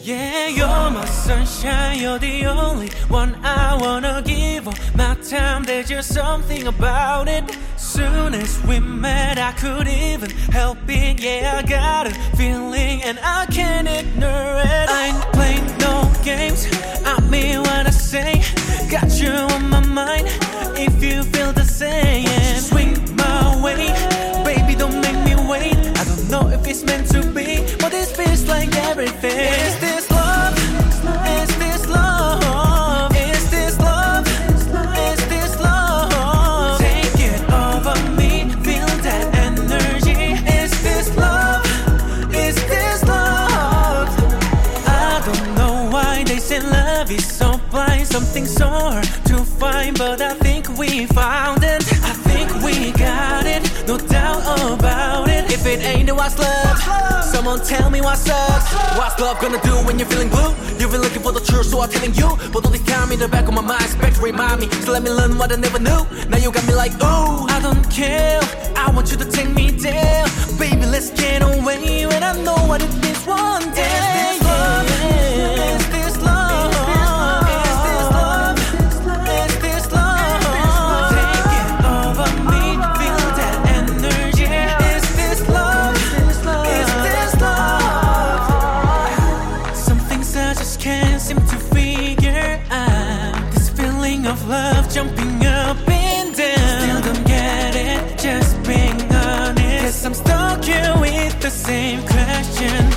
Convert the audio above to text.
Yeah, you're my sunshine, you're the only one I wanna give all my time. There's just something about it. Soon as we met, I couldn't even help it. Yeah, I got a feeling and I can't ignore it. I ain't playing no games, I mean what I say. Got you on my mind, if you feel the same. Swing my way, baby, don't make me wait. I don't know if it's meant to be, but this feels like everything. Is this love? Is this love? Is this love? Is this love? Take it over me, feel that energy. Is this love? Is this love? I don't know why they say love is so blind. Something so hard to find, but I think we found it. I think we got it, no doubt about it. If it ain't, then what's love? Someone tell me what's up. What's love gonna do when you're feeling blue? You've been looking for the truth, so I'm telling you. But all this time in the back of my mind, expect to remind me. So let me learn what I never knew. Now you got me like, ooh, I don't care, I want you to take me there. Baby, let's get away when I know what it means one day. Is this love? Is this love? Is this love? Is this love? Take it over me, feel that energy. Is this love? Is this love? Some things I just can't seem to figure out. This feeling of love jumping up and down. Still don't get it, just being honest. Guess I'm stuck here with the same question.